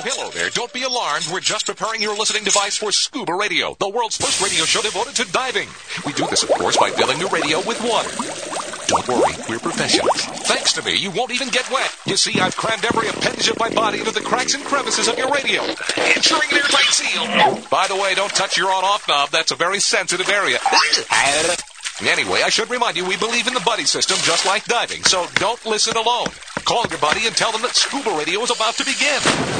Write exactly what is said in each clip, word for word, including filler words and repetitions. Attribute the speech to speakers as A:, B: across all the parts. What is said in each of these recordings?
A: hello there. Don't be alarmed. We're just preparing your listening device for Scuba Radio, the world's first radio show devoted to diving. We do this, of course, by filling the radio with water. Don't worry, we're professionals. Thanks to me, you won't even get wet. You see, I've crammed every appendage of my body into the cracks and crevices of your radio, ensuring an airtight seal. By the way, don't touch your on-off knob. That's a very sensitive area. Anyway, I should remind you, we believe in the buddy system just like diving, so don't listen alone. Call your buddy and tell them that Scuba Radio is about to begin.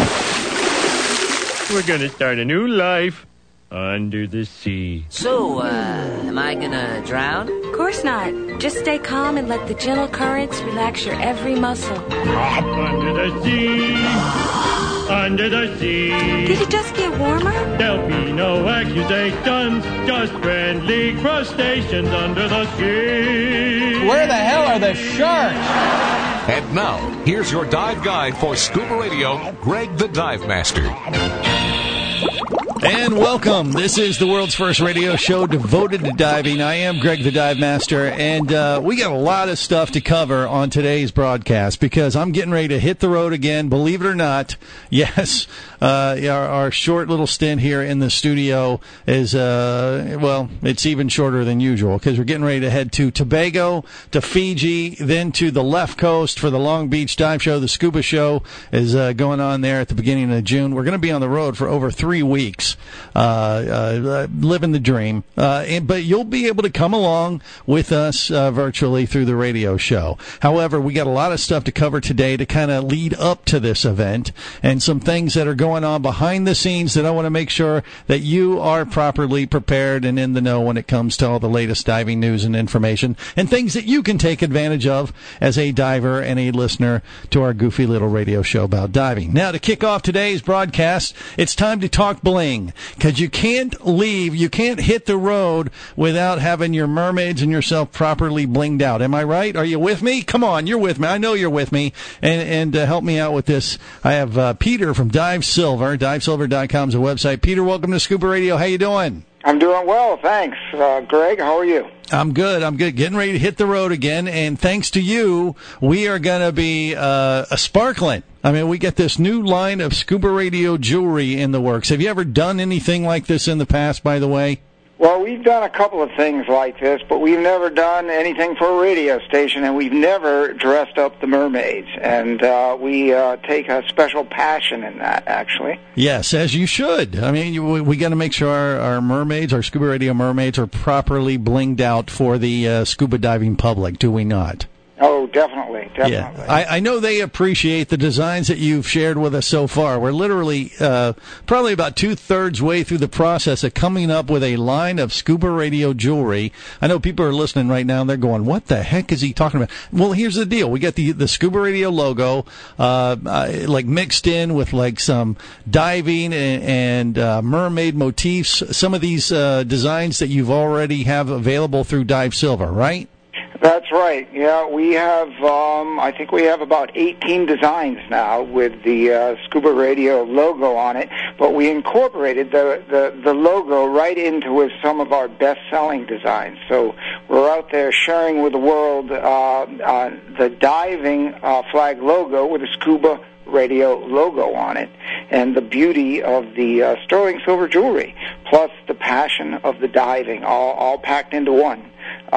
B: We're gonna start a new life under the sea.
C: So, uh, am I gonna drown?
D: Of course not. Just stay calm and let the gentle currents relax your every muscle.
B: Under the sea, under the sea.
D: Did it just get warmer?
B: There'll be no accusations, just friendly crustaceans under the sea.
E: Where the hell are the sharks?
A: And now, here's your dive guide for Scuba Radio, Greg the Dive Master.
E: And welcome. This is the world's first radio show devoted to diving. I am Greg the Dive Master, and uh, we got a lot of stuff to cover on today's broadcast because I'm getting ready to hit the road again, believe it or not. Yes, uh, our, our short little stint here in the studio is, uh, well, it's even shorter than usual because we're getting ready to head to Tobago, to Fiji, then to the left coast for the Long Beach Dive Show. The Scuba Show is uh, going on there at the beginning of June. We're going to be on the road for over three weeks. Uh, uh, living the dream. Uh, and, but you'll be able to come along with us uh, virtually through the radio show. However, we got a lot of stuff to cover today to kind of lead up to this event and some things that are going on behind the scenes that I want to make sure that you are properly prepared and in the know when it comes to all the latest diving news and information and things that you can take advantage of as a diver and a listener to our goofy little radio show about diving. Now, to kick off today's broadcast, it's time to talk bling. Because you can't leave, you can't hit the road without having your mermaids and yourself properly blinged out. Am I right? Are you with me? Come on, you're with me. I know you're with me. And and uh, help me out with this. I have uh, Peter from Dive Silver. dive silver dot com is a website. Peter, welcome to Scuba Radio. How you doing?
F: I'm doing well, thanks. Uh, Greg, how are you?
E: I'm good. I'm good. Getting ready to hit the road again. And thanks to you, we are going to be uh, a sparkling. I mean, we get this new line of Scuba Radio jewelry in the works. Have you ever done anything like this in the past, by the way?
F: Well, we've done a couple of things like this, but we've never done anything for a radio station, and we've never dressed up the mermaids. And uh, we uh, take a special passion in that, actually.
E: Yes, as you should. I mean, you, we, we got to make sure our, our mermaids, our Scuba Radio mermaids, are properly blinged out for the uh, scuba diving public, do we not?
F: Oh, definitely, definitely.
E: Yeah, I, I know they appreciate the designs that you've shared with us so far. We're literally uh, probably about two-thirds way through the process of coming up with a line of Scuba Radio jewelry. I know people are listening right now, and they're going, what the heck is he talking about? Well, here's the deal. We got the, the Scuba Radio logo, uh, uh, like mixed in with like some diving and, and uh, mermaid motifs, some of these uh, designs that you've already have available through Dive Silver, right?
F: That's right. Yeah, we have, um, I think we have about eighteen designs now with the uh, Scuba Radio logo on it, but we incorporated the, the, the logo right into with some of our best-selling designs. So we're out there sharing with the world uh, uh, the diving uh, flag logo with a Scuba Radio logo on it, and the beauty of the uh, sterling silver jewelry, plus the passion of the diving, all, all packed into one. Uh,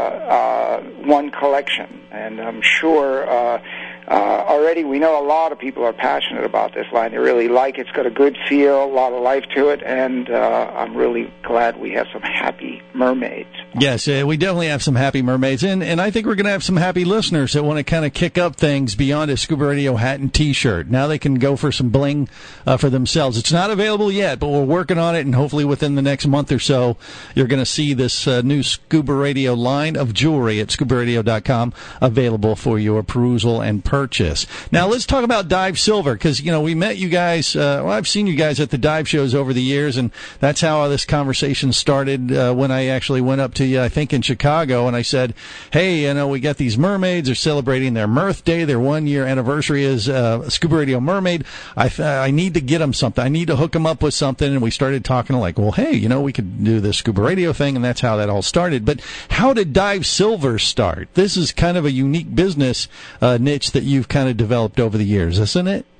F: uh, one collection, and I'm sure uh, uh, already we know a lot of people are passionate about this line. They really like it. It's got a good feel, a lot of life to it, and uh, I'm really glad we have some happy mermaids.
E: Yes, uh, we definitely have some happy mermaids, and, and I think we're going to have some happy listeners that want to kind of kick up things beyond a Scuba Radio hat and T-shirt. Now they can go for some bling uh, for themselves. It's not available yet, but we're working on it, and hopefully within the next month or so, you're going to see this uh, new Scuba Radio line of jewelry at scuba radio dot com available for your perusal and purchase. Now let's talk about Dive Silver, because, you know, we met you guys, uh, well, I've seen you guys at the dive shows over the years, and that's how this conversation started uh, when I actually went up to you, I think in Chicago, and I said, hey, you know, we got these mermaids, they're celebrating their Mirth Day, their one-year anniversary as uh, Scuba Radio Mermaid. I, th- I need to get them something. I need to hook them up with something, and we started talking like, well, hey, you know, we could do this Scuba Radio thing, and that's how that all started. But how did Dive Silver start? This is kind of a unique business uh, niche that you've kind of developed over the years, isn't it?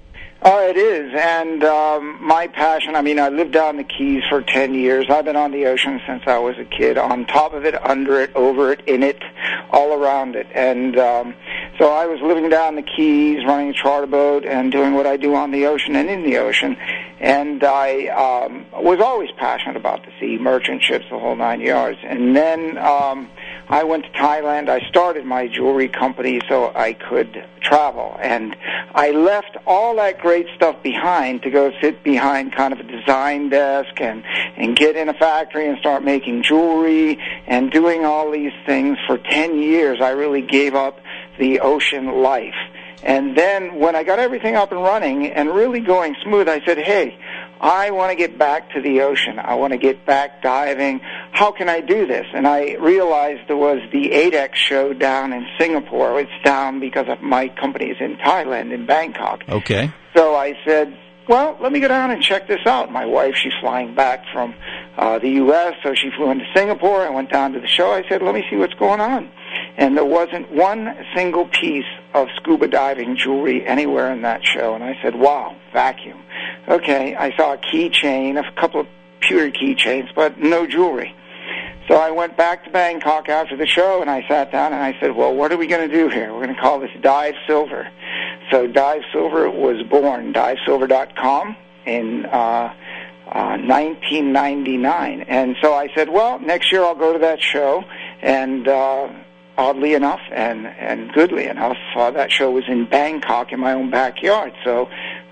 F: Oh, it is, and um, my passion, I mean, I lived down the Keys for ten years. I've been on the ocean since I was a kid, on top of it, under it, over it, in it, all around it. And um, so I was living down the Keys, running a charter boat, and doing what I do on the ocean and in the ocean. And I um, was always passionate about the sea, merchant ships, the whole nine yards. And then um, I went to Thailand. I started my jewelry company so I could travel. And I left all that great stuff behind to go sit behind kind of a design desk and, and get in a factory and start making jewelry and doing all these things for ten years. I really gave up the ocean life. And then when I got everything up and running and really going smooth, I said, hey, I want to get back to the ocean. I want to get back diving. How can I do this? And I realized there was the eight X show down in Singapore. It's down because of my company is in Thailand, in Bangkok.
E: Okay.
F: So I said, well, let me go down and check this out. My wife, she's flying back from uh, the U S, so she flew into Singapore. I went down to the show. I said, let me see what's going on. And there wasn't one single piece of scuba diving jewelry anywhere in that show. And I said, wow, vacuum. Okay, I saw a keychain, a couple of pewter keychains, but no jewelry. So I went back to Bangkok after the show, and I sat down and I said, well, what are we going to do here? We're going to call this Dive Silver. So Dive Silver was born, dive silver dot com, in uh, uh, nineteen ninety-nine. And so I said, well, next year I'll go to that show, and uh, oddly enough and, and goodly enough, uh, that show was in Bangkok in my own backyard. So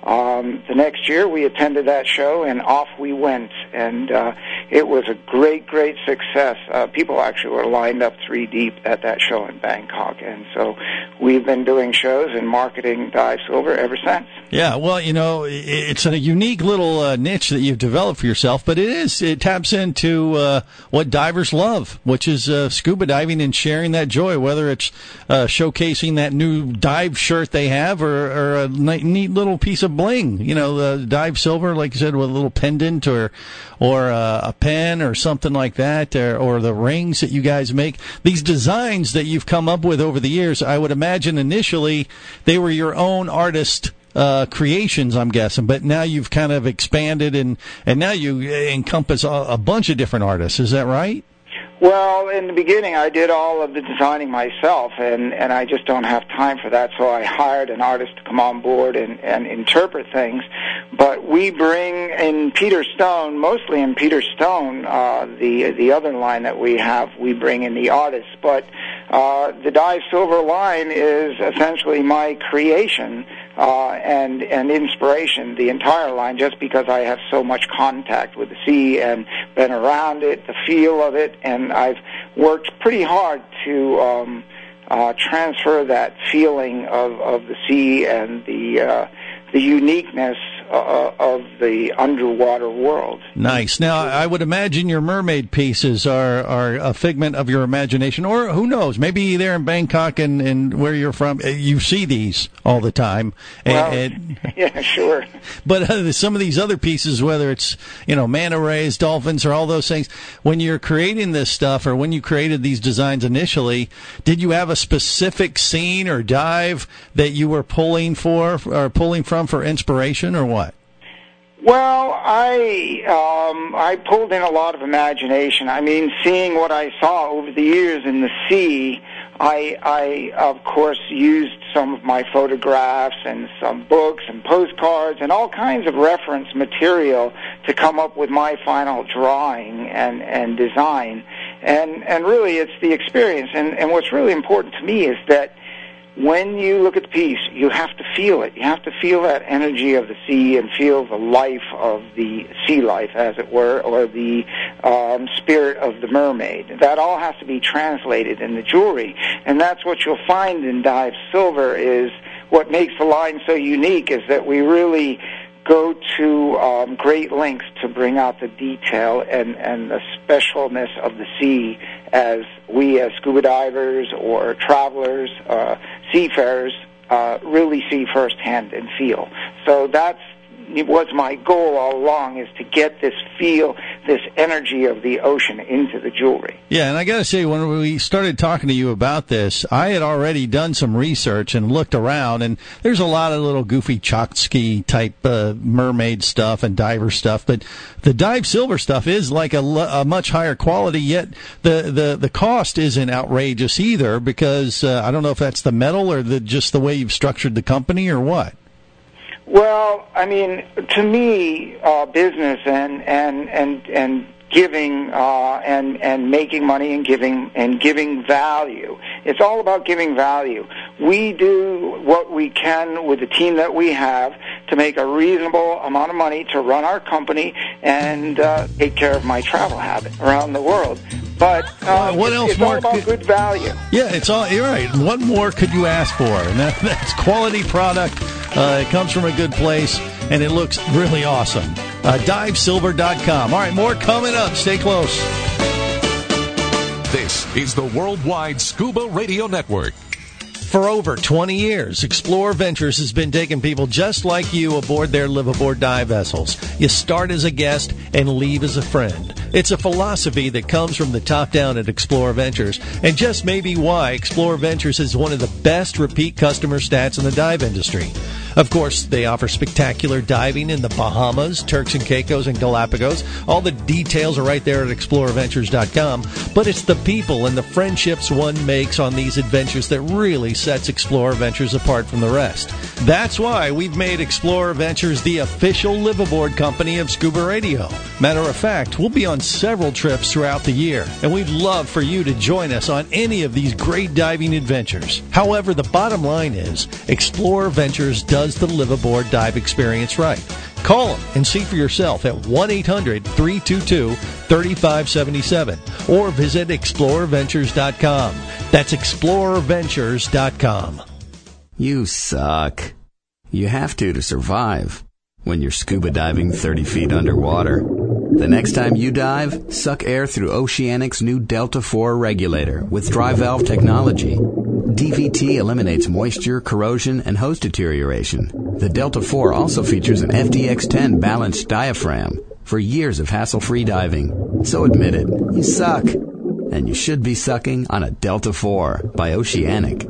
F: um, the next year we attended that show, and off we went. And uh, it was a great, great success. Uh, people actually were lined up three deep at that show in Bangkok. And so we've been doing shows and marketing Dive Silver ever since.
E: Yeah, well, you know, it's a unique little uh, niche that you've developed for yourself, but it is, it taps into uh, what divers love, which is uh, scuba diving and sharing that joy, whether it's uh, showcasing that new dive shirt they have or, or a neat little piece of bling, you know, the Dive Silver, like you said, with a little pendant or or uh, a pen or something like that, or, or the rings that you guys make. These designs that you've come up with over the years, I would imagine initially they were your own artist Uh, creations, I'm guessing, but now you've kind of expanded and, and now you encompass a, a bunch of different artists. Is that right?
F: Well, in the beginning, I did all of the designing myself, and, and I just don't have time for that, so I hired an artist to come on board and, and interpret things. But we bring in Peter Stone, mostly in Peter Stone, uh, the the other line that we have, we bring in the artists. But uh, the Dive Silver line is essentially my creation uh, and, and inspiration, the entire line, just because I have so much contact with the sea and been around it, the feel of it, and I've worked pretty hard to um, uh, transfer that feeling of, of the sea and the uh, the uniqueness uh, of the underwater world.
E: Nice. Now, I would imagine your mermaid pieces are, are a figment of your imagination, or who knows, maybe there in Bangkok and, and where you're from, you see these all the time. And,
F: well,
E: and,
F: yeah, sure.
E: But uh, some of these other pieces, whether it's, you know, manta rays, dolphins, or all those things, when you're creating this stuff, or when you created these designs initially, did you have a specific scene or dive that you were pulling for, or pulling from for inspiration, or what?
F: Well, I um, I pulled in a lot of imagination. I mean, seeing what I saw over the years in the sea, I, I of course used some of my photographs and some books and postcards and all kinds of reference material to come up with my final drawing and, and design. And and really, it's the experience. And, and what's really important to me is that when you look at the piece, you have to feel it. You have to feel that energy of the sea and feel the life of the sea life, as it were, or the um, spirit of the mermaid. That all has to be translated in the jewelry. And that's what you'll find in Dive Silver is what makes the line so unique is that we really go to um, great lengths to bring out the detail and, and the specialness of the sea as we as scuba divers or travelers, uh, seafarers, uh, really see firsthand and feel. So that's was my goal all along, is to get this feel, this energy of the ocean into the jewelry.
E: Yeah, and I got to say, when we started talking to you about this, I had already done some research and looked around, and there's a lot of little goofy Chokski type uh, mermaid stuff and diver stuff, but the Dive Silver stuff is like a, a much higher quality, yet the, the, the cost isn't outrageous either, because uh, I don't know if that's the metal or the, just the way you've structured the company or what.
F: Well, I mean, to me, uh, business and and and and giving uh, and and making money and giving and giving value. It's all about giving value. We do what we can with the team that we have to make a reasonable amount of money to run our company and uh, take care of my travel habit around the world. But uh,
E: what else,
F: it's
E: Mark?
F: all about good value.
E: Yeah, it's all. You're right. What more could you ask for? And that, that's quality product. Uh, it comes from a good place, and it looks really awesome. Uh, dive silver dot com. All right, more coming up. Stay close.
A: This is the Worldwide Scuba Radio Network.
E: For over twenty years, Explorer Ventures has been taking people just like you aboard their live-aboard dive vessels. You start as a guest and leave as a friend. It's a philosophy that comes from the top down at Explorer Ventures, and just maybe why Explorer Ventures is one of the best repeat customer stats in the dive industry. Of course, they offer spectacular diving in the Bahamas, Turks and Caicos, and Galapagos. All the details are right there at explorer ventures dot com. But it's the people and the friendships one makes on these adventures that really sets Explorer Ventures apart from the rest. That's why we've made Explorer Ventures the official live-aboard company of Scuba Radio. Matter of fact, we'll be on several trips throughout the year, and we'd love for you to join us on any of these great diving adventures. However, the bottom line is, Explorer Ventures does the live-aboard dive experience right. Call them and see for yourself at one eight hundred three two two three five seven seven or visit explorer ventures dot com. That's explorer ventures dot com.
G: You suck. You have to to survive when you're scuba diving thirty feet underwater. The next time you dive, suck air through Oceanic's new Delta four regulator with dry valve technology. D V T eliminates moisture, corrosion, and hose deterioration. The Delta four also features an F D X ten balanced diaphragm for years of hassle-free diving. So admit it, you suck. And you should be sucking on a Delta four by Oceanic.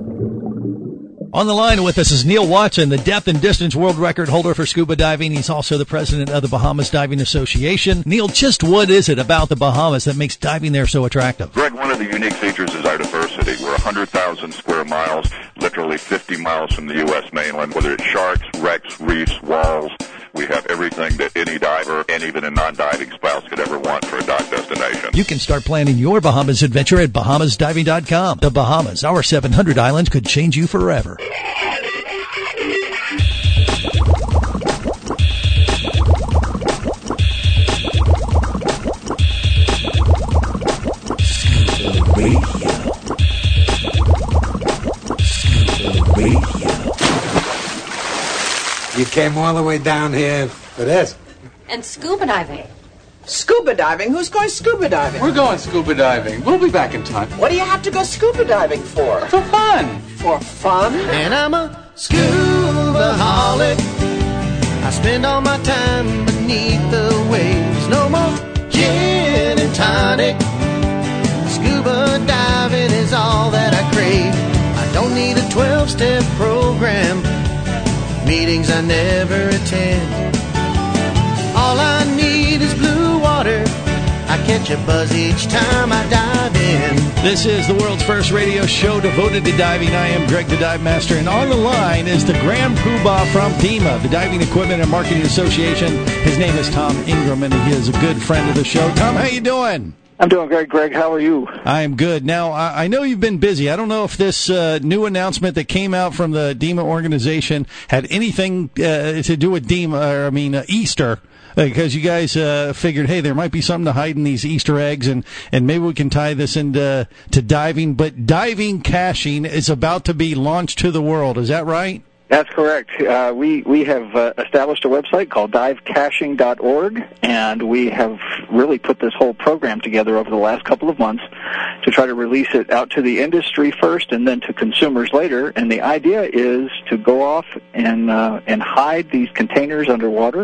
E: On the line with us is Neil Watson, the depth and distance world record holder for scuba diving. He's also the president of the Bahamas Diving Association. Neil, just what is it about the Bahamas that makes diving there so attractive?
H: Greg, one of the unique features is our diversity. We're one hundred thousand square miles, literally fifty miles from the U S mainland, whether it's sharks, wrecks, reefs, walls. We have everything that any diver and even a non-diving spouse could ever want for a dive destination.
E: You can start planning your Bahamas adventure at bahamas diving dot com. The Bahamas, our seven hundred islands, could change you forever.
I: You came all the way down here for this?
D: And scuba diving.
J: Scuba diving? Who's going scuba diving?
K: We're going scuba diving. We'll be back in time.
J: What do you have to go scuba diving for?
K: For fun.
J: For fun?
L: And I'm a scuba-holic. I spend all my time beneath the waves. No more gin and tonic. Scuba diving is all that I crave. I don't need a twelve-step program. Meetings I never attend. All I need is blue water. I catch a buzz each time I dive in.
E: This is the world's first radio show devoted to diving. I am Greg the Dive Master, and on the line is the Grand Poobah from DEMA, the Diving Equipment and Marketing Association. His name is Tom Ingram, and he is a good friend of the show. Tom, how you doing?
M: I'm doing great, Greg. How are you?
E: I'm good. Now, I know you've been busy. I don't know if this uh, new announcement that came out from the DEMA organization had anything uh, to do with DEMA, or I mean uh, Easter, because you guys uh, figured, hey, there might be something to hide in these Easter eggs, and, and maybe we can tie this into to diving. But diving caching is about to be launched to the world. Is that right?
M: That's correct. Uh, we we have uh, established a website called dive caching dot org, and we have really put this whole program together over the last couple of months to try to release it out to the industry first and then to consumers later. And the idea is to go off and uh, and hide these containers underwater,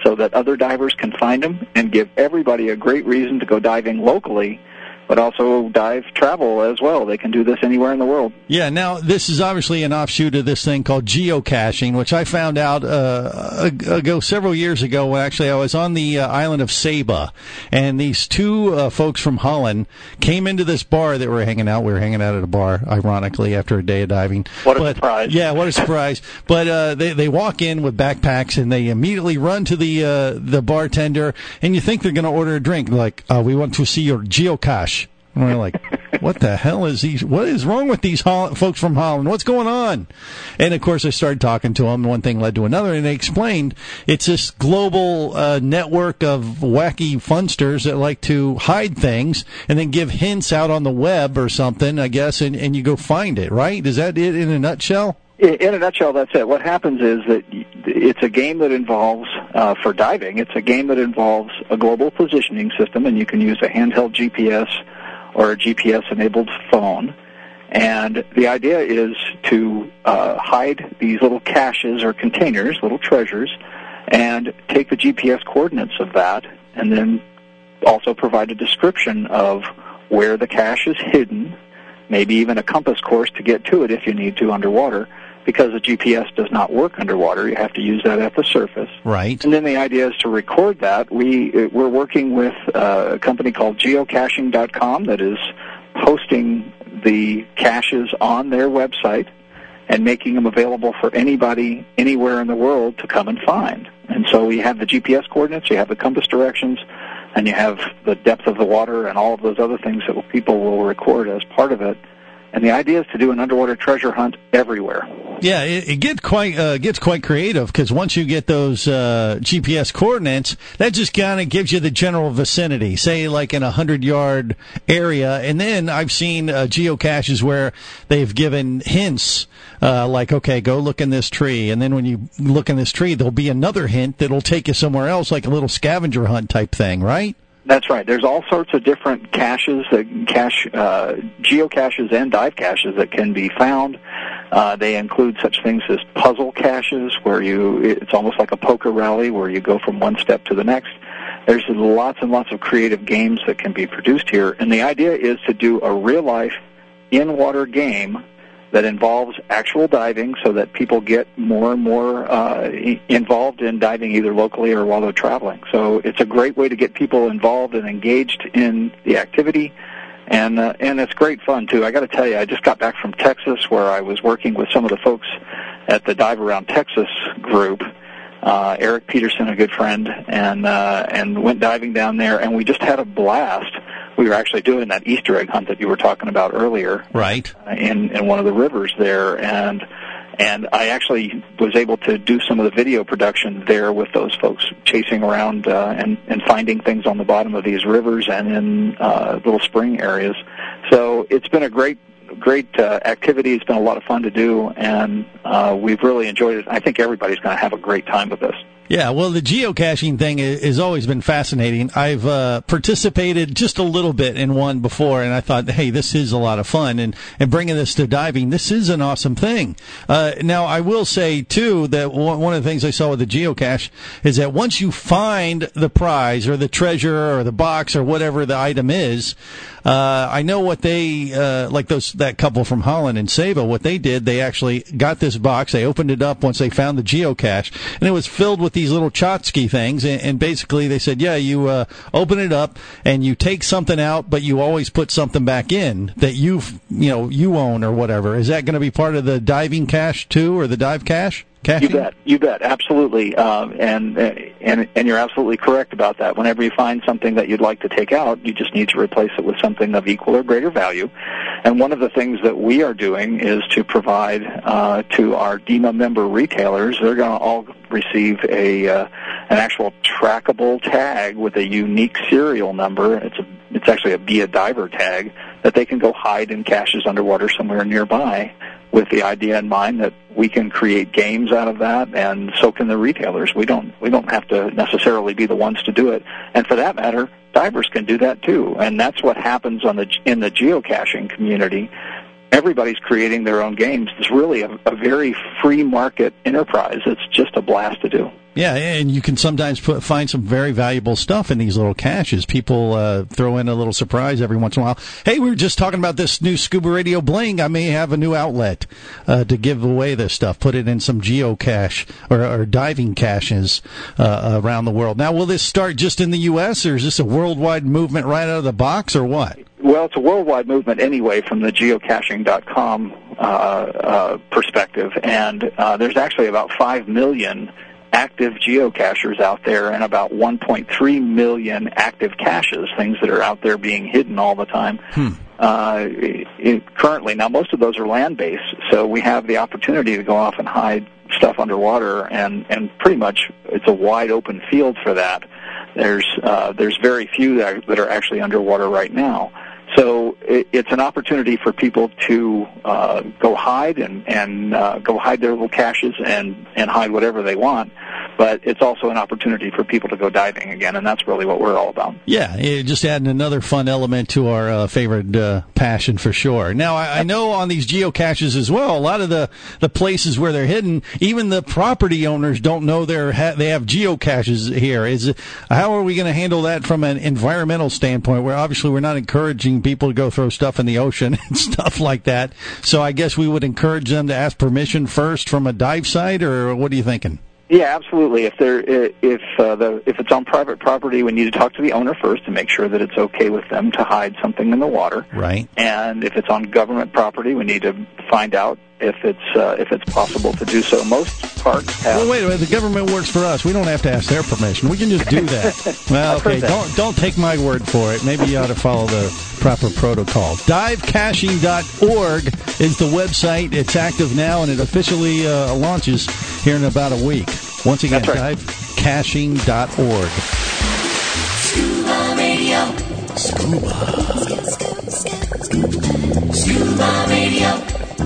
M: so that other divers can find them and give everybody a great reason to go diving locally, but also dive travel as well. They can do this anywhere in the world.
E: Yeah, now this is obviously an offshoot of this thing called geocaching, which I found out uh, ago several years ago when actually I was on the uh, island of Saba, and these two uh, folks from Holland came into this bar that we were hanging out. We were hanging out at a bar, ironically, after a day of diving.
M: What a
E: but,
M: surprise.
E: Yeah, what a surprise. But uh, they, they walk in with backpacks, and they immediately run to the uh, the bartender, and you think they're going to order a drink. Like, uh, we want to see your geocache. And we're like, what the hell is these? What is wrong with these Hol- folks from Holland? What's going on? And of course, I started talking to them. One thing led to another, and they explained it's this global uh, network of wacky funsters that like to hide things and then give hints out on the web or something, I guess, and, and you go find it. Right? Is that it in a nutshell?
M: In a nutshell, that's it. What happens is that it's a game that involves, uh, for diving, it's a game that involves a global positioning system, and you can use a handheld G P S or a G P S-enabled phone. And the idea is to uh, hide these little caches or containers, little treasures, and take the G P S coordinates of that, and then also provide a description of where the cache is hidden, maybe even a compass course to get to it if you need to underwater. Because the G P S does not work underwater, you have to use that at the surface.
E: Right.
M: And then the idea is to record that. We, we're working with uh, a company called geocaching dot com that is posting the caches on their website and making them available for anybody anywhere in the world to come and find. And so we have the G P S coordinates, you have the compass directions, and you have the depth of the water and all of those other things that people will record as part of it. And the idea is to do an underwater treasure hunt everywhere.
E: Yeah, it, it gets quite uh, gets quite creative because once you get those uh, G P S coordinates, that just kind of gives you the general vicinity, say like in a hundred yard area. And then I've seen uh, geocaches where they've given hints, uh, like okay, go look in this tree, and then when you look in this tree, there'll be another hint that'll take you somewhere else, like a little scavenger hunt type thing, right?
M: That's right. There's all sorts of different caches, that cache, uh, geocaches and dive caches that can be found. Uh, they include such things as puzzle caches, where you, it's almost like a poker rally where you go from one step to the next. There's lots and lots of creative games that can be produced here. And the idea is to do a real-life, in-water game that involves actual diving so that people get more and more uh, involved in diving either locally or while they're traveling. So it's a great way to get people involved and engaged in the activity, and uh, and it's great fun, too. I got to tell you, I just got back from Texas where I was working with some of the folks at the Dive Around Texas group, uh, Eric Peterson, a good friend, and uh, and went diving down there, and we just had a blast. We were actually doing that Easter egg hunt that you were talking about earlier,
E: right?
M: Uh, in in one of the rivers there, and and I actually was able to do some of the video production there with those folks chasing around uh, and and finding things on the bottom of these rivers and in uh, little spring areas. So it's been a great great uh, activity. It's been a lot of fun to do, and uh, we've really enjoyed it. I think everybody's going to have a great time with this.
E: Yeah, well, the geocaching thing has always been fascinating. I've uh, participated just a little bit in one before, and I thought, hey, this is a lot of fun. And, and bringing this to diving, this is an awesome thing. Uh, now, I will say, too, that one of the things I saw with the geocache is that once you find the prize or the treasure or the box or whatever the item is, uh, I know what they, uh, like those that couple from Holland and Saba, what they did, they actually got this box, they opened it up once they found the geocache, and it was filled with these little Chotsky things, and, and basically they said, yeah, you uh, open it up and you take something out, but you always put something back in that you've, you know, you own or whatever. Is that going to be part of the diving cache too, or the dive cache? Caching?
M: You bet, you bet, absolutely, um, and and and you're absolutely correct about that. Whenever you find something that you'd like to take out, you just need to replace it with something of equal or greater value. And one of the things that we are doing is to provide uh, to our D M A member retailers. They're going to all receive a uh, an actual trackable tag with a unique serial number. It's a it's actually a Be a Diver tag that they can go hide in caches underwater somewhere nearby, with the idea in mind that we can create games out of that, and so can the retailers. We don't we don't have to necessarily be the ones to do it, and for that matter, divers can do that too. And that's what happens on the in the geocaching community. Everybody's creating their own games. It's really a, a very free market enterprise. It's just a blast to do.
E: Yeah, and you can sometimes put, find some very valuable stuff in these little caches. People uh, throw in a little surprise every once in a while. Hey, we were just talking about this new Scuba Radio Bling. I may have a new outlet uh, to give away this stuff. Put it in some geocache or, or diving caches uh, around the world. Now, will this start just in the U S, or is this a worldwide movement right out of the box, or what?
M: Well, it's a worldwide movement anyway from the geocaching dot com uh, uh, perspective, and uh, there's actually about five million active geocachers out there and about one point three million active caches, things that are out there being hidden all the time.
E: Hmm.
M: Uh, it, currently, now most of those are land-based, so we have the opportunity to go off and hide stuff underwater, and, and pretty much it's a wide open field for that. There's uh, there's very few that are, that are actually underwater right now. So it, it's an opportunity for people to uh, go hide and, and uh, go hide their little caches and, and hide whatever they want. But it's also an opportunity for people to go diving again, and that's really what we're all about.
E: Yeah, it just adding another fun element to our uh, favorite uh, passion for sure. Now, I, I know on these geocaches as well, a lot of the, the places where they're hidden, even the property owners don't know they're ha- they have geocaches here. Is it, how are we going to handle that from an environmental standpoint, where obviously we're not encouraging people to go throw stuff in the ocean and stuff like that? So I guess we would encourage them to ask permission first from a dive site, or what are you thinking?
M: Yeah, absolutely. If they're if uh, the if it's on private property, we need to talk to the owner first to make sure that it's okay with them to hide something in the water.
E: Right.
M: And if it's on government property, we need to find out if it's uh, if it's possible to do so. Most parks have.
E: Well, wait a minute. The government works for us. We don't have to ask their permission. We can just do that. Well, okay. Don't don't take my word for it. Maybe you ought to follow the proper protocol. dive caching dot org is the website. It's active now, and it officially uh, launches here in about a week. Once again,
M: right.
E: dive caching dot org.
N: Scuba Radio. Scuba. Scuba Radio.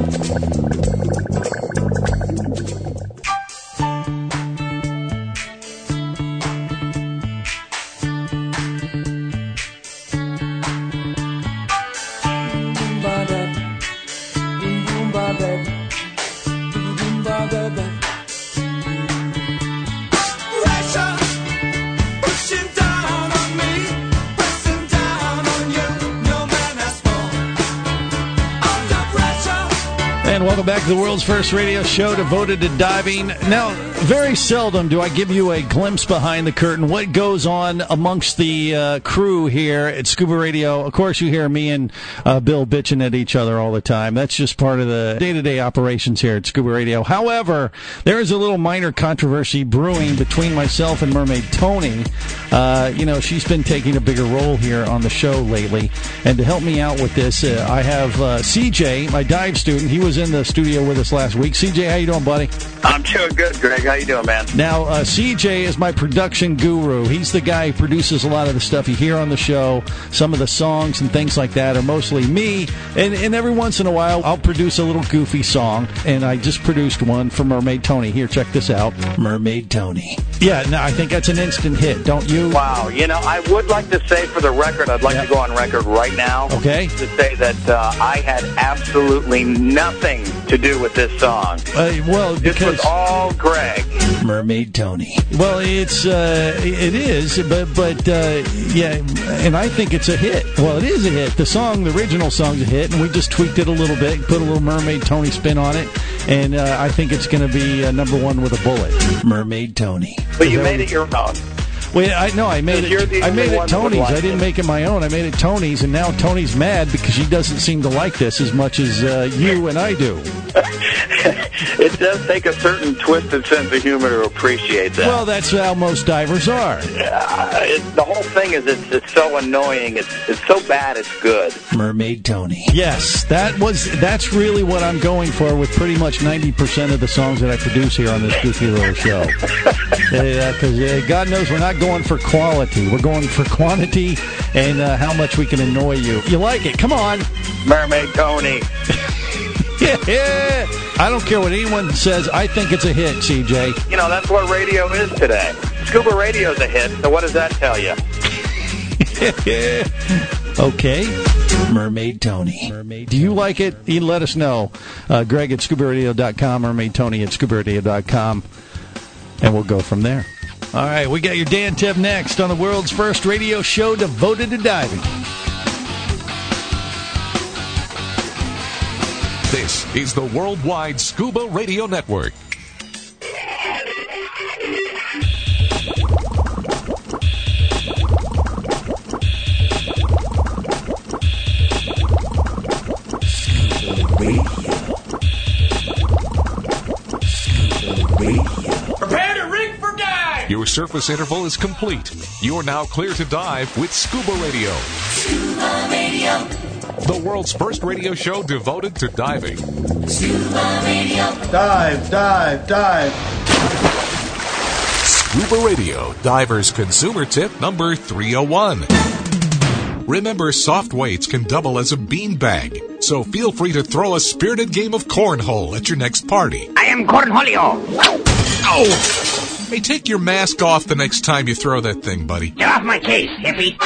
E: Welcome back to the world's first radio show devoted to diving. Now, very seldom do I give you a glimpse behind the curtain, what goes on amongst the uh, crew here at Scuba Radio. Of course, you hear me and uh, Bill bitching at each other all the time. That's just part of the day-to-day operations here at Scuba Radio. However, there is a little minor controversy brewing between myself and Mermaid Tony. Uh, you know, she's been taking a bigger role here on the show lately. And to help me out with this, uh, I have uh, C J, my dive student. He was in the studio with us last week. C J, how you doing, buddy?
O: I'm doing good, Greg. How you doing, man?
E: Now, uh, C J is my production guru. He's the guy who produces a lot of the stuff you hear on the show. Some of the songs and things like that are mostly me. And, and every once in a while, I'll produce a little goofy song. And I just produced one for Mermaid Tony. Here, check this out. Mermaid Tony. Yeah, no, I think that's an instant hit, don't you?
O: Wow. You know, I would like to say for the record, I'd like yep. to go on record right now.
E: Okay.
O: To say that uh, I had absolutely nothing to do with this song.
E: Uh, well,
O: this
E: because
O: was all Greg.
E: Mermaid Tony. Well, it's uh, it is, but but uh, yeah, and I think it's a hit. Well, it is a hit. The song, the original song's a hit, and we just tweaked it a little bit, put a little Mermaid Tony spin on it, and uh, I think it's going to be uh, number one with a bullet. Mermaid Tony.
O: But you made it your own.
E: Well, I no, I made it. I made it Tony's. I didn't make it my own. I made it Tony's, and now Tony's mad because she doesn't seem to like this as much as uh, you and I do.
O: It does take a certain twisted sense of humor to appreciate that.
E: Well, that's how most divers are.
O: Uh, it, the whole thing is it's, it's so annoying. It's it's so bad it's good.
E: Mermaid Tony. Yes, that was that's really what I'm going for with pretty much ninety percent of the songs that I produce here on this goofy little show. Because uh, uh, God knows we're not going for quality. We're going for quantity and uh, how much we can annoy you. You like it? Come on.
O: Mermaid Tony.
E: Yeah, I don't care what anyone says. I think it's a hit, C J.
O: You know, that's what radio is today. Scuba radio's a hit, so what does that tell you?
E: Okay. Mermaid Tony. Mermaid Do you Tony. like it? You let us know. Uh, Greg at scuba radio dot com, Mermaid Tony at scuba radio dot com. and we'll go from there. All right, we got your Dan tip next on the world's first radio show devoted to diving.
A: This is the Worldwide Scuba Radio Network.
N: Prepare to rig for dive!
A: Your surface interval is complete. You're now clear to dive with Scuba Radio.
N: Scuba Radio.
A: The world's first radio show devoted to diving.
N: Scuba Radio.
L: Dive, dive, dive.
A: Scuba Radio, diver's consumer tip number three oh one. Remember, soft weights can double as a beanbag, so feel free to throw a spirited game of cornhole at your next party.
P: I am Cornholio.
A: Oh! Hey, take your mask off the next time you throw that thing, buddy.
P: Get off my case, hippie.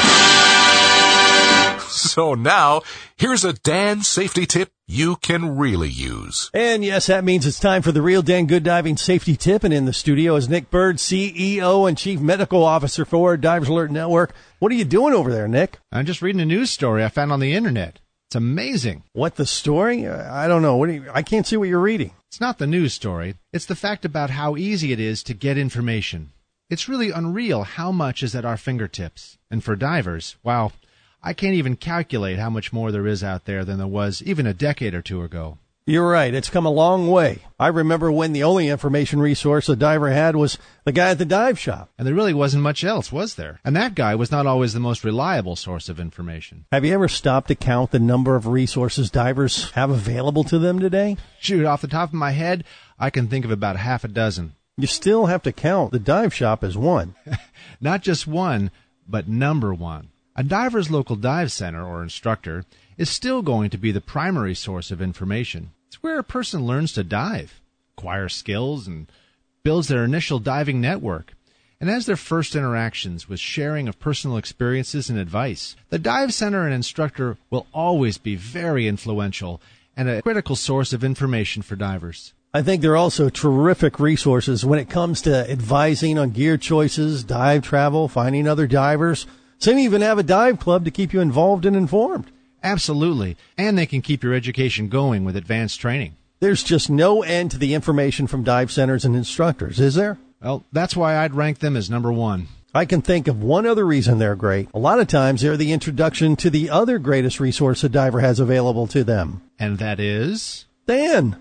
A: So now, here's a Dan safety tip you can really use.
E: And yes, that means it's time for the real Dan Good Diving Safety Tip. And in the studio is Nick Bird, C E O and Chief Medical Officer for Divers Alert Network. What are you doing over there, Nick?
Q: I'm just reading a news story I found on the internet. It's amazing.
E: What, the story? I don't know. What do you, I can't see what you're reading.
Q: It's not the news story. It's the fact about how easy it is to get information. It's really unreal how much is at our fingertips. And for divers, wow, I can't even calculate how much more there is out there than there was even a decade or two ago.
E: You're right. It's come a long way. I remember when the only information resource a diver had was the guy at the dive shop.
Q: And there really wasn't much else, was there? And that guy was not always the most reliable source of information.
E: Have you ever stopped to count the number of resources divers have available to them today?
Q: Shoot, off the top of my head, I can think of about half a dozen.
E: You still have to count the dive shop as one.
Q: Not just one, but number one. A diver's local dive center or instructor is still going to be the primary source of information. It's where a person learns to dive, acquires skills, and builds their initial diving network, and has their first interactions with sharing of personal experiences and advice. The dive center and instructor will always be very influential and a critical source of information for divers.
E: I think they're also terrific resources when it comes to advising on gear choices, dive travel, finding other divers. Some even have a dive club to keep you involved and informed.
Q: Absolutely. And they can keep your education going with advanced training.
E: There's just no end to the information from dive centers and instructors, is there?
Q: Well, that's why I'd rank them as number one.
E: I can think of one other reason they're great. A lot of times they're the introduction to the other greatest resource a diver has available to them.
Q: And that is?
E: Dan.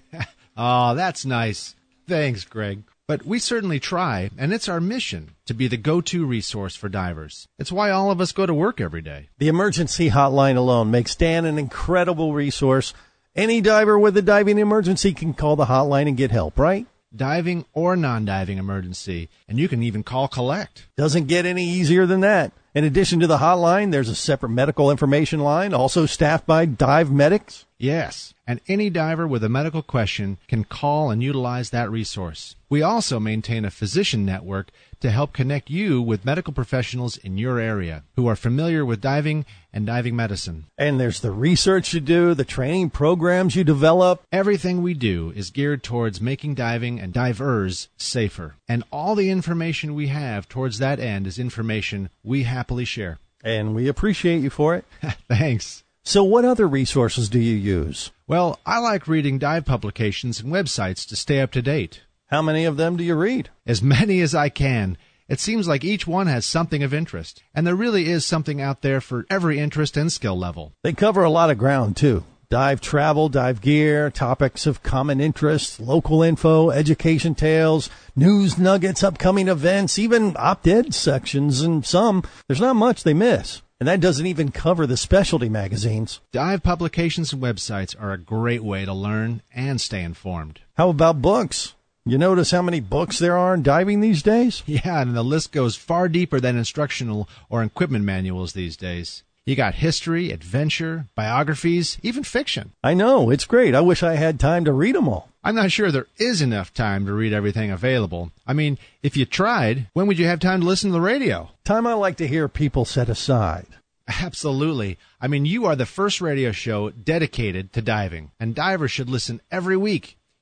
Q: Oh, that's nice. Thanks, Greg. But we certainly try, and it's our mission to be the go-to resource for divers. It's why all of us go to work every day.
E: The emergency hotline alone makes Dan an incredible resource. Any diver with a diving emergency can call the hotline and get help, right?
Q: Diving or non-diving emergency, and you can even call collect.
E: Doesn't get any easier than that. In addition to the hotline, there's a separate medical information line, also staffed by dive medics.
Q: Yes, and any diver with a medical question can call and utilize that resource. We also maintain a physician network to help connect you with medical professionals in your area who are familiar with diving and diving medicine.
E: And there's the research you do, the training programs you develop.
Q: Everything we do is geared towards making diving and divers safer. And all the information we have towards that end is information we happily share.
E: And we appreciate you for it.
Q: Thanks.
E: So what other resources do you use?
Q: Well, I like reading dive publications and websites to stay up to date.
E: How many of them do you read?
Q: As many as I can. It seems like each one has something of interest, and there really is something out there for every interest and skill level.
E: They cover a lot of ground, too. Dive travel, dive gear, topics of common interest, local info, education tales, news nuggets, upcoming events, even op-ed sections, and some. There's not much they miss. And that doesn't even cover the specialty magazines.
Q: Dive publications and websites are a great way to learn and stay informed.
E: How about books? You notice how many books there are in diving these days?
Q: Yeah, and the list goes far deeper than instructional or equipment manuals these days. You got history, adventure, biographies, even fiction.
E: I know, it's great. I wish I had time to read them all.
Q: I'm not sure there is enough time to read everything available. I mean, if you tried, when would you have time to listen to the radio?
E: Time I like to hear people set aside.
Q: Absolutely. I mean, you are the first radio show dedicated to diving, and divers should listen every week.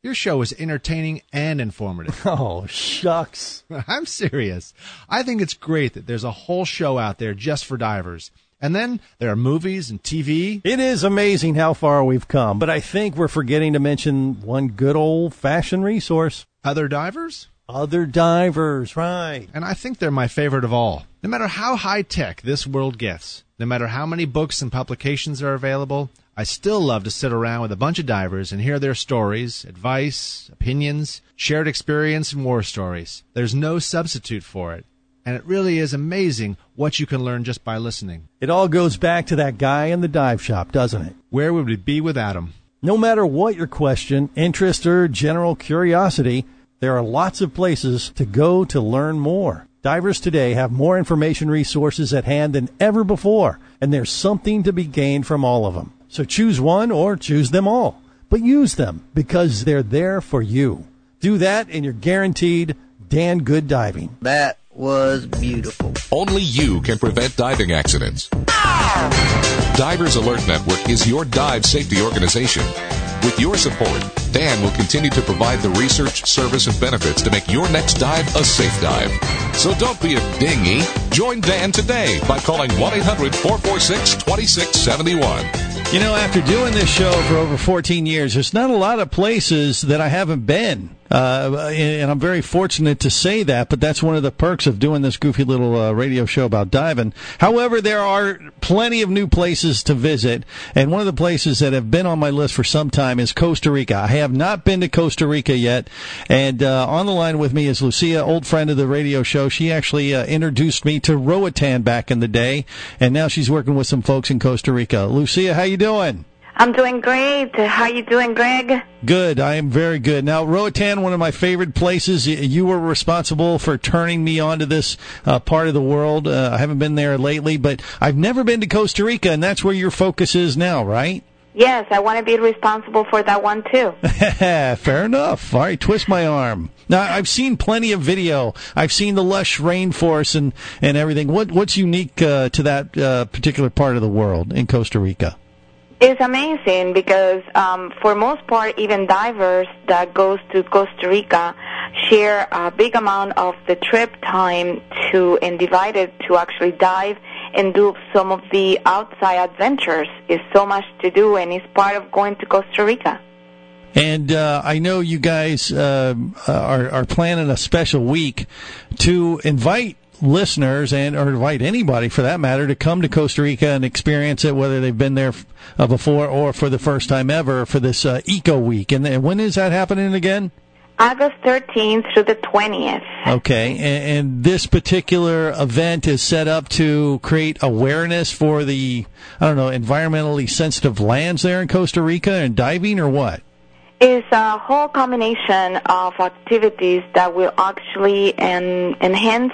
Q: Your show is entertaining and informative.
E: Oh, shucks.
Q: I'm serious. I think it's great that there's a whole show out there just for divers. And then there are movies and T V.
E: It is amazing how far we've come, but I think we're forgetting to mention one good old-fashioned resource.
Q: Other divers?
E: Other divers, right.
Q: And I think they're my favorite of all. No matter how high-tech this world gets, no matter how many books and publications are available, I still love to sit around with a bunch of divers and hear their stories, advice, opinions, shared experience, and war stories. There's no substitute for it. And it really is amazing what you can learn just by listening.
E: It all goes back to that guy in the dive shop, doesn't it?
Q: Where would we be without him?
E: No matter what your question, interest, or general curiosity, there are lots of places to go to learn more. Divers today have more information resources at hand than ever before, and there's something to be gained from all of them. So choose one or choose them all, but use them because they're there for you. Do that and you're guaranteed Dan good diving.
C: That was beautiful.
A: Only you can prevent diving accidents. Divers Alert Network is your dive safety organization. With your support, Dan will continue to provide the research, service, and benefits to make your next dive a safe dive. So don't be a dinghy. Join Dan today by calling one eight hundred four four six two six seven one.
E: You know, after doing this show for over fourteen years, there's not a lot of places that I haven't been. Uh, and I'm very fortunate to say that, but that's one of the perks of doing this goofy little uh, radio show about diving. However, there are plenty of new places to visit, and one of the places that have been on my list for some time is Costa Rica. I have not been to Costa Rica yet, and uh, on the line with me is Lucia, old friend of the radio show. She actually uh, introduced me to Roatan back in the day, and now she's working with some folks in Costa Rica. Lucia, how you doing?
R: I'm doing great. How you doing, Greg?
E: Good. I am very good. Now, Roatan, one of my favorite places. You were responsible for turning me on to this uh, part of the world. Uh, I haven't been there lately, but I've never been to Costa Rica, and that's where your focus is now, right?
R: Yes, I want to be responsible for that one, too.
E: Fair enough. All right, twist my arm. Now, I've seen plenty of video. I've seen the lush rainforest and, and everything. What What's unique uh, to that uh, particular part of the world in Costa Rica?
R: It's amazing because um, for most part, even divers that goes to Costa Rica share a big amount of the trip time to and divide it to actually dive and do some of the outside adventures. It's so much to do, and it's part of going to Costa Rica.
E: And uh, I know you guys uh, are, are planning a special week to invite listeners and or invite anybody for that matter to come to Costa Rica and experience it, whether they've been there uh, before or for the first time ever, for this uh, Eco Week. And, and when is that happening again?
R: August thirteenth through the twentieth.
E: Okay, and, and this particular event is set up to create awareness for the, I don't know, environmentally sensitive lands there in Costa Rica and diving, or what?
R: It's a whole combination of activities that will actually en- enhance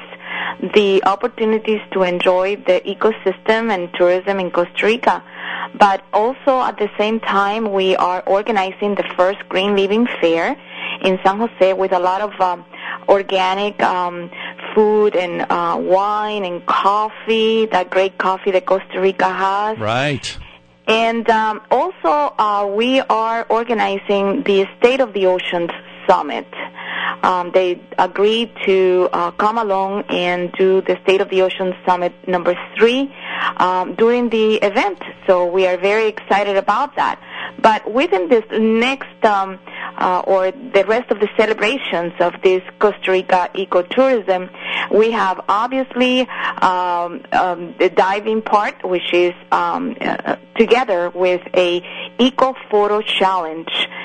R: the opportunities to enjoy the ecosystem and tourism in Costa Rica. But also at the same time, we are organizing the first Green Living Fair in San Jose with a lot of um, organic um, food and uh, wine and coffee, that great coffee that Costa Rica has.
E: Right.
R: And um, also, uh, we are organizing the State of the Oceans Summit. Um, they agreed to uh, come along and do the State of the Ocean Summit number three um, during the event. So we are very excited about that. But within this next um, uh, or the rest of the celebrations of this Costa Rica ecotourism, we have obviously um, um, the diving part, which is um, uh, together with a Eco Photo Challenge.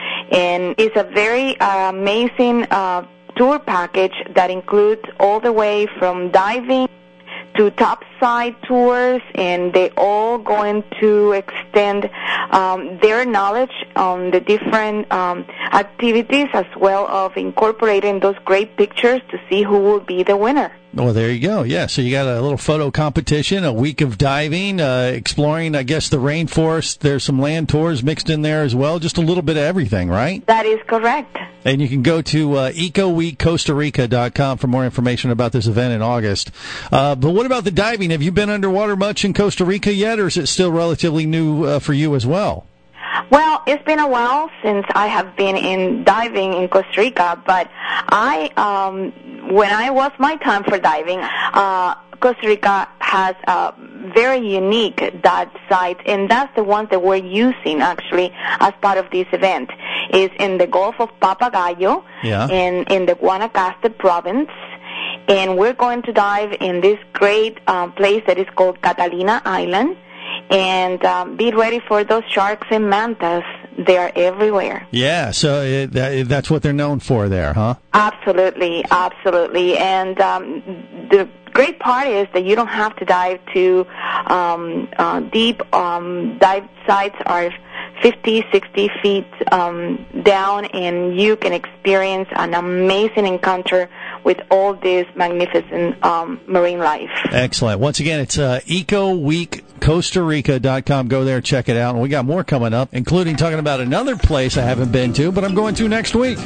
R: And it's a very uh, amazing uh, tour package that includes all the way from diving to topside tours, and they all going to extend um, their knowledge on the different um, activities, as well of incorporating those great pictures to see who will be the winner.
E: Well, there you go. Yeah, so you got a little photo competition, a week of diving, uh, exploring, I guess, the rainforest. There's some land tours mixed in there as well, just a little bit of everything, right?
R: That is correct.
E: And you can go to uh, eco week costa rica dot com for more information about this event in August. Uh, but what about the diving? Have you been underwater much in Costa Rica yet, or is it still relatively new uh, for you as well?
R: Well, it's been a while since I have been in diving in Costa Rica, but I, um, when I was my time for diving, uh, Costa Rica has a very unique dive site, and that's the ones that we're using actually as part of this event. Is in the Gulf of Papagayo,
E: yeah.
R: in in the Guanacaste province, and we're going to dive in this great um, place that is called Catalina Island, and um, be ready for those sharks and mantas. They are everywhere.
E: Yeah, so it, that, that's what they're known for there, huh?
R: Absolutely, absolutely. And um, the great part is that you don't have to dive to um, uh, deep. Um, dive sites are fifty, sixty feet um, down, and you can experience an amazing encounter with all this magnificent um, marine life.
E: Excellent. Once again, it's uh, eco week costa rica dot com. Go there, check it out. And we got more coming up, including talking about another place I haven't been to, but I'm going to next week.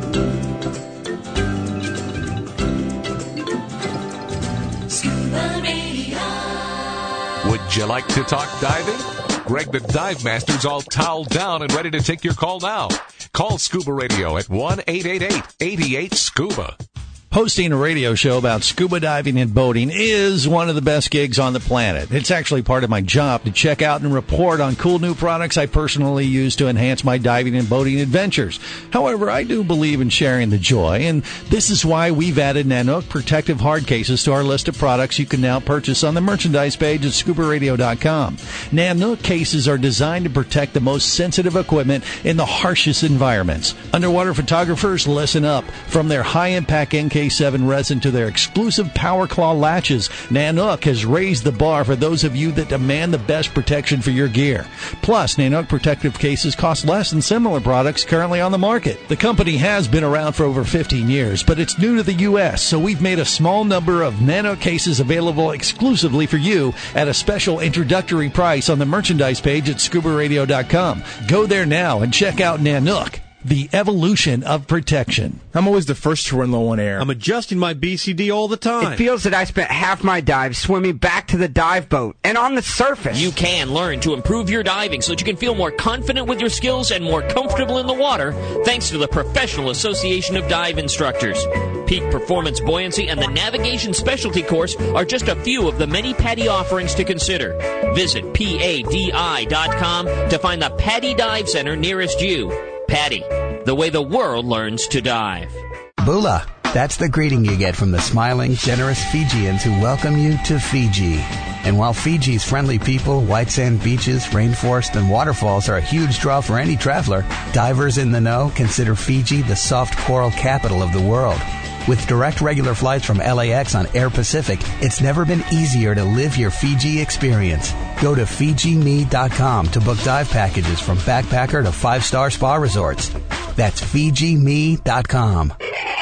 A: Would you like to talk diving? Greg the Dive Master's all toweled down and ready to take your call now. Call Scuba Radio at one eight eight eight, eight eight, SCUBA.
E: Hosting a radio show about scuba diving and boating is one of the best gigs on the planet. It's actually part of my job to check out and report on cool new products I personally use to enhance my diving and boating adventures. However, I do believe in sharing the joy, and this is why we've added Nanook protective hard cases to our list of products you can now purchase on the merchandise page at scuba radio dot com. Nanook cases are designed to protect the most sensitive equipment in the harshest environments. Underwater photographers, listen up. From their high-impact N K seven resin to their exclusive Power Claw latches, Nanook has raised the bar for those of you that demand the best protection for your gear. Plus, Nanook protective cases cost less than similar products currently on the market. The company has been around for over fifteen years, but it's new to the U S, so we've made a small number of Nanook cases available exclusively for you at a special introductory price on the merchandise page at scuba radio dot com. Go there now and check out Nanook, the evolution of protection.
S: I'm always the first to run low on air.
T: I'm adjusting my B C D all the time.
P: It feels that I spent half my dive swimming back to the dive boat and on the surface.
U: You can learn to improve your diving so that you can feel more confident with your skills and more comfortable in the water thanks to the Professional Association of Dive Instructors. Peak Performance Buoyancy and the Navigation Specialty Course are just a few of the many PADI offerings to consider. Visit P A D I dot com to find the PADI Dive Center nearest you. PADI, the way the world learns to dive.
G: Bula. That's the greeting you get from the smiling, generous Fijians who welcome you to Fiji. And while Fiji's friendly people, white sand beaches, rainforest, and waterfalls are a huge draw for any traveler, divers in the know consider Fiji the soft coral capital of the world. With direct regular flights from L A X on Air Pacific, it's never been easier to live your Fiji experience. Go to Fiji Me dot com to book dive packages from backpacker to five-star spa resorts. That's Fiji Me dot com.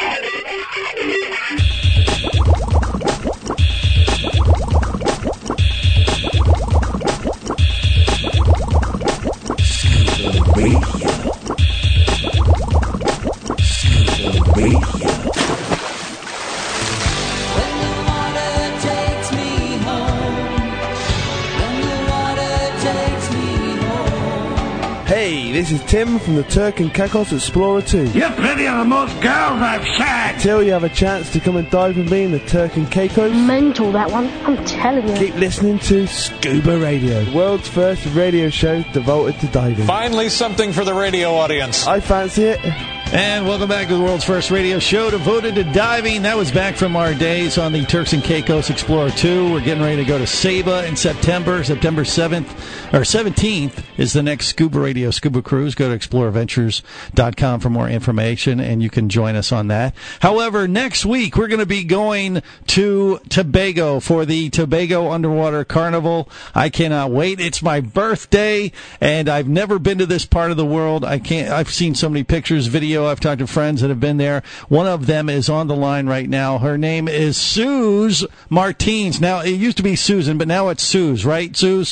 S: Hey, this is Tim from the Turk and Caicos Explorer two.
V: You're pretty on the most girls I've shagged.
S: Till you have a chance to come and dive with me in the Turk and Caicos.
W: Mental, that one. I'm telling you.
S: Keep listening to Scuba Radio, the world's first radio show devoted to diving.
X: Finally something for the radio audience.
S: I fancy it.
E: And welcome back to the world's first radio show devoted to diving. That was back from our days on the Turks and Caicos Explorer two. We're getting ready to go to Saba in September. September seventh, or seventeenth is the next Scuba Radio Scuba Cruise. Go to explorer ventures dot com for more information, and you can join us on that. However, next week we're going to be going to Tobago for the Tobago Underwater Carnival. I cannot wait. It's my birthday, and I've never been to this part of the world. I can't. I've seen so many pictures, videos. I've talked to friends that have been there. One of them is on the line right now. Her name is Suze Martins. Now, it used to be Susan, but now it's Suze, right, Suze?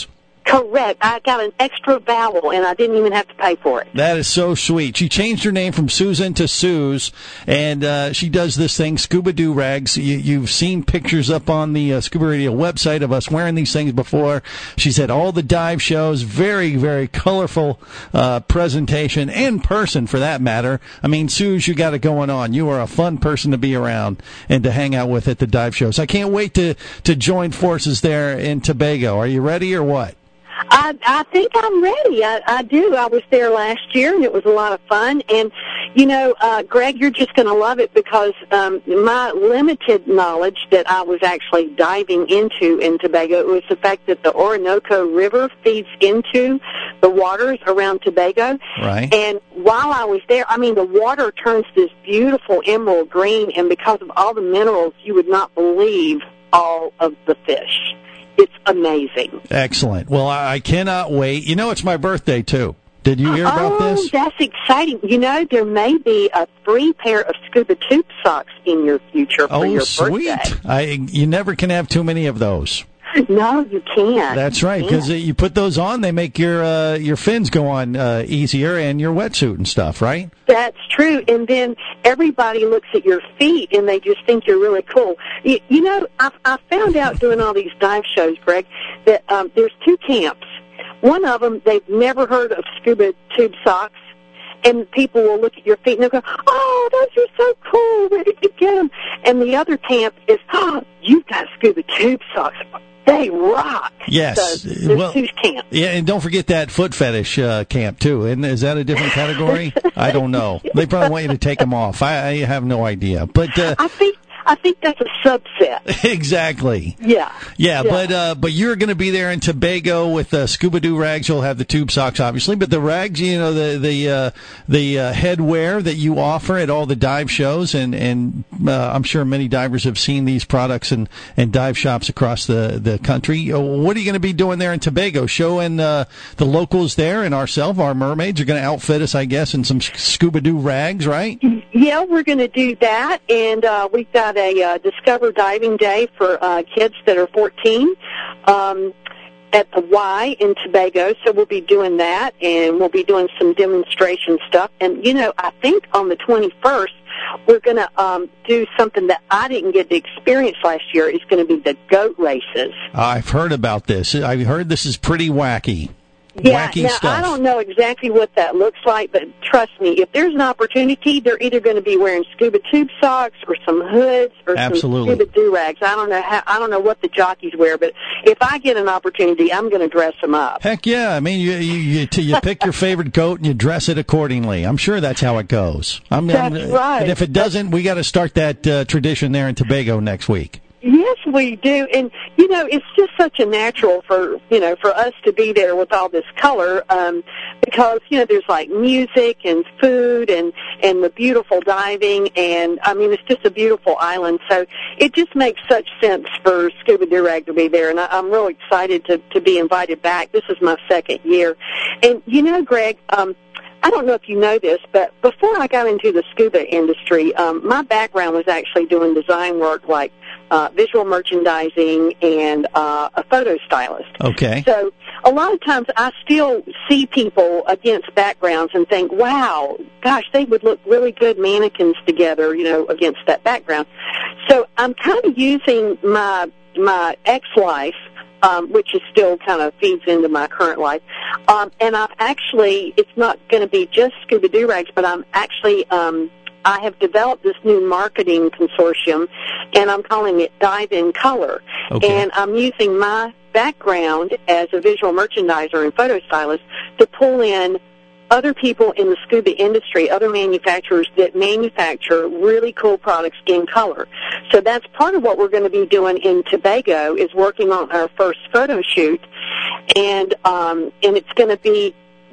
B: Correct. I got an extra vowel, and I didn't even have to pay for it.
E: That is so sweet. She changed her name from Susan to Suze, and uh, she does this thing, Scuba Do Rags. You, you've seen pictures up on the uh, Scuba Radio website of us wearing these things before. She's at all the dive shows. Very, very colorful uh, presentation, in person for that matter. I mean, Suze, you got it going on. You are a fun person to be around and to hang out with at the dive shows. I can't wait to, to join forces there in Tobago. Are you ready or what?
B: I, I think I'm ready. I, I do. I was there last year, and it was a lot of fun. And, you know, uh, Greg, you're just going to love it because um, my limited knowledge that I was actually diving into in Tobago was the fact that the Orinoco River feeds into the waters around Tobago.
E: Right.
B: And while I was there, I mean, the water turns this beautiful emerald green, and because of all the minerals, you would not believe all of the fish. It's amazing.
E: Excellent. Well, I cannot wait. You know, it's my birthday, too. Did you hear about
B: oh,
E: this?
B: Oh, that's exciting. You know, there may be a free pair of scuba tube socks in your future for
E: oh,
B: your
E: sweet.
B: birthday.
E: I, you never can have too many of those.
B: No, you can't.
E: That's right, because you put those on, they make your uh, your fins go on uh, easier and your wetsuit and stuff, right?
B: That's true. And then everybody looks at your feet and they just think you're really cool. You, you know, I, I found out doing all these dive shows, Greg, that um, there's two camps. One of them, they've never heard of scuba tube socks. And people will look at your feet and they'll go, oh, those are so cool, where did you get them? And the other camp is, oh, you've got scuba tube socks. They rock.
E: Yes.
B: So there's
E: well,
B: two camps.
E: Yeah, and don't forget that foot fetish uh, camp, too. And is that a different category? I don't know. They probably want you to take them off. I, I have no idea. But uh,
B: I think I think that's a subset.
E: Exactly.
B: Yeah.
E: Yeah,
B: yeah.
E: but uh, but you're going to be there in Tobago with uh, Scuba Do Rags. You'll have the tube socks, obviously, but the rags, you know, the the uh, the uh, headwear that you offer at all the dive shows, and and uh, I'm sure many divers have seen these products and, and dive shops across the the country. What are you going to be doing there in Tobago? Showing uh, the locals there and ourselves, our mermaids, are going to outfit us, I guess, in some Scuba Do Rags, right?
B: Yeah, we're going to do that, and uh, we've got a uh, Discover Diving Day for uh, kids that are fourteen um, at the Y in Tobago, so we'll be doing that, and we'll be doing some demonstration stuff. And, you know, I think on the twenty-first, we're going to um, do something that I didn't get to experience last year. It's going to be the goat races.
E: I've heard about this. I've heard this is pretty wacky.
B: Yeah,
E: Wacky
B: now
E: stuff.
B: I don't know exactly what that looks like, but trust me, if there's an opportunity, they're either going to be wearing scuba tube socks or some hoods or
E: Absolutely.
B: some scuba do-rags. I don't know how, I don't know what the jockeys wear, but if I get an opportunity, I'm going to dress them up.
E: Heck yeah! I mean, you you you, you pick your favorite coat and you dress it accordingly. I'm sure that's how it goes. I'm,
B: That's
E: I'm,
B: right.
E: And if it doesn't, we got to start that uh, tradition there in Tobago next week.
B: Yes, we do. And, you know, it's just such a natural for, you know, for us to be there with all this color um, because, you know, there's like music and food and, and the beautiful diving. And, I mean, it's just a beautiful island. So it just makes such sense for Scuba Do-Rag to be there. And I, I'm really excited to, to be invited back. This is my second year. And, you know, Greg, um, I don't know if you know this, but before I got into the scuba industry, um, my background was actually doing design work like uh, visual merchandising and uh, a photo stylist.
E: Okay.
B: So a lot of times I still see people against backgrounds and think, wow, gosh, they would look really good mannequins together, you know, against that background. So I'm kind of using my my ex-life, Um, which is still kind of feeds into my current life. Um, and I've actually, it's not going to be just Scuba Do-Rags, but I'm actually, um, I have developed this new marketing consortium, and I'm calling it Dive in Color.
E: Okay.
B: And I'm using my background as a visual merchandiser and photo stylist to pull in other people in the scuba industry, other manufacturers that manufacture really cool products in color. So that's part of what we're going to be doing in Tobago is working on our first photo shoot. And, um, and it's going to be,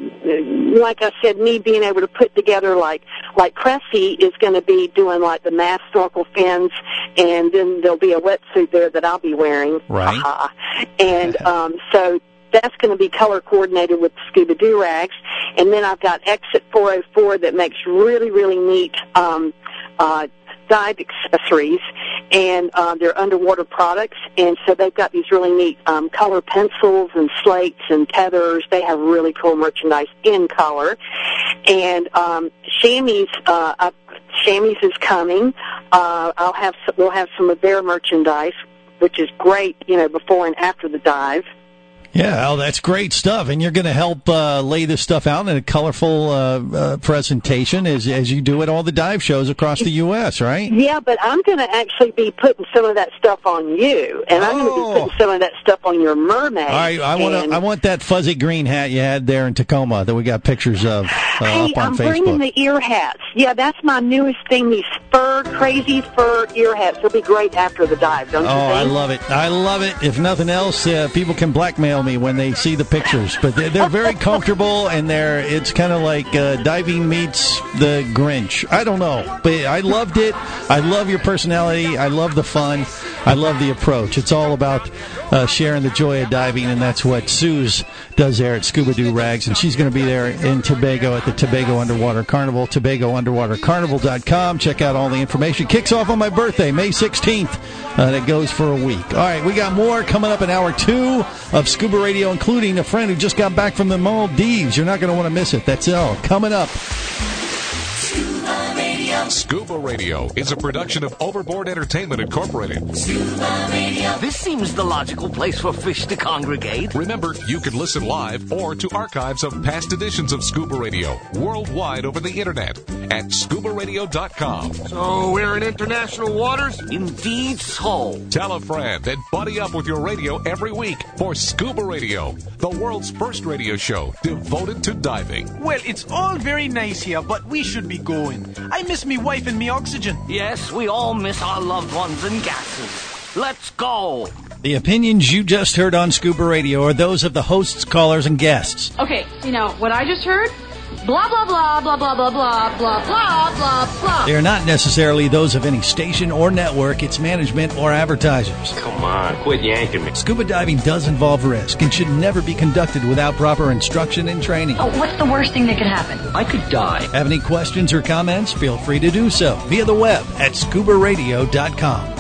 B: like I said, me being able to put together like, like Cressy is going to be doing like the mask snorkel fins, and then there'll be a wetsuit there that I'll be wearing.
E: Right.
B: Uh-huh. And, um, so that's going to be color coordinated with Scuba Do-Rags. And then I've got Exit four oh four that makes really, really neat um, uh, dive accessories and uh, their underwater products. And so they've got these really neat um, color pencils and slates and tethers. They have really cool merchandise in color. And um, chamois, uh, uh, chamois is coming. Uh, I'll have some, we'll have some of their merchandise, which is great, you know, before and after the dive.
E: Yeah, oh, that's great stuff, and you're going to help uh, lay this stuff out in a colorful uh, uh, presentation as as you do at all the dive shows across the U S, right?
B: Yeah, but I'm going to actually be putting some of that stuff on you, and
E: oh.
B: I'm going to be putting some of that stuff on your mermaid.
E: All right, I want
B: and...
E: I want that fuzzy green hat you had there in Tacoma that we got pictures of uh,
B: hey,
E: up on
B: I'm
E: Facebook.
B: bringing the ear hats. Yeah, that's my newest thing. These fur, crazy fur ear hats. They'll be great after the dive, don't
E: oh,
B: you think?
E: I love it. I love it. If nothing else, uh, people can blackmail me when they see the pictures, but they're, they're very comfortable, and they're it's kind of like uh, diving meets the Grinch. I don't know, but I loved it. I love your personality. I love the fun. I love the approach. It's all about uh, sharing the joy of diving, and that's what Suze does there at Scuba Do Rags, and she's going to be there in Tobago at the Tobago Underwater Carnival, Tobago Underwater Carnival dot com. Check out all the information. Kicks off on my birthday, May sixteenth, and it goes for a week. All right, we got more coming up in hour two of Scuba Radio, including a friend who just got back from the Maldives. You're not going to want to miss it. That's all coming up.
A: Scuba Radio. Scuba Radio is a production of Overboard Entertainment Incorporated.
N: Scuba Radio.
D: This seems the logical place for fish to congregate.
A: Remember, you can listen live or to archives of past editions of Scuba Radio worldwide over the internet at scuba radio dot com.
D: So we're in international waters? Indeed so.
A: Tell a friend and buddy up with your radio every week for Scuba Radio, the world's first radio show devoted to diving.
F: Well, it's all very nice here, but we should be going. I miss me wife and me oxygen.
D: Yes, we all miss our loved ones and gases. Let's go.
E: The opinions you just heard on Scuba Radio are those of the hosts, callers, and guests.
H: Okay, you know, what I just heard? Blah, blah, blah, blah, blah, blah, blah, blah, blah, blah, blah.
E: They are not necessarily those of any station or network, its management, or advertisers.
D: Come on, quit yanking me.
E: Scuba diving does involve risk and should never be conducted without proper instruction and training.
H: Oh, what's the worst thing that could happen?
D: I could die.
E: Have any questions or comments? Feel free to do so via the web at scuba radio dot com.